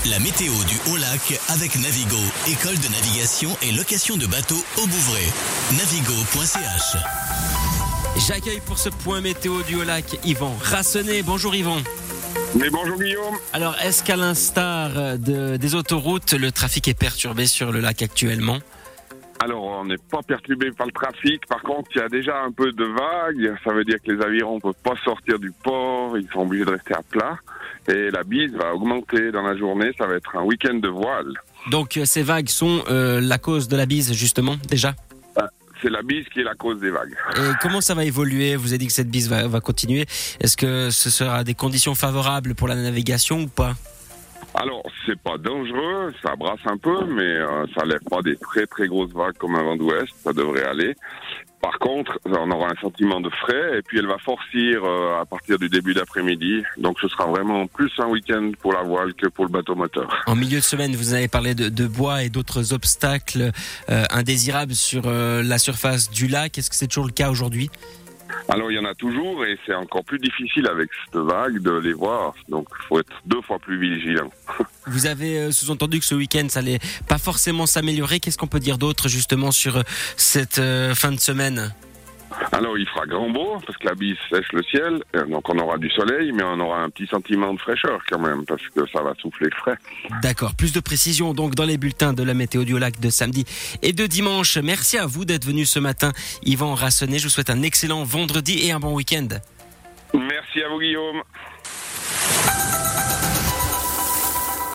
La météo du Haut-Lac avec Navigo, école de navigation et location de bateaux au Bouvray. Navigo.ch. J'accueille pour ce point météo du Haut-Lac Yvan Rassenet. Bonjour Yvan. Mais bonjour Guillaume. Alors, est-ce qu'à l'instar des autoroutes, le trafic est perturbé sur le lac actuellement ? Alors, on n'est pas perturbé par le trafic. Par contre, il y a déjà un peu de vagues. Ça veut dire que les avirons ne peuvent pas sortir du port. Ils sont obligés de rester à plat. Et la bise va augmenter dans la journée. Ça va être un week-end de voile. Donc, ces vagues sont la cause de la bise, justement, déjà ? C'est la bise qui est la cause des vagues. Et comment ça va évoluer ? Vous avez dit que cette bise va continuer. Est-ce que ce sera des conditions favorables pour la navigation ou pas ? Alors, c'est pas dangereux, ça brasse un peu, mais ça lève pas des très très grosses vagues comme un vent d'ouest, ça devrait aller. Par contre, on aura un sentiment de frais, et puis elle va forcir à partir du début d'après-midi. Donc ce sera vraiment plus un week-end pour la voile que pour le bateau moteur. En milieu de semaine, vous avez parlé de bois et d'autres obstacles indésirables sur la surface du lac. Est-ce que c'est toujours le cas aujourd'hui ? Alors il y en a toujours, et c'est encore plus difficile avec cette vague de les voir. Donc il faut être 2 fois plus vigilant. Vous avez sous-entendu que ce week-end, ça allait pas forcément s'améliorer. Qu'est-ce qu'on peut dire d'autre justement sur cette fin de semaine ? Alors il fera grand beau, parce que la bise sèche le ciel, donc on aura du soleil, mais on aura un petit sentiment de fraîcheur quand même, parce que ça va souffler frais. D'accord, plus de précision donc dans les bulletins de la météo du Haut-Lac de samedi et de dimanche. Merci à vous d'être venu ce matin, Yvan Rassenet. Je vous souhaite un excellent vendredi et un bon week-end. Merci à vous Guillaume.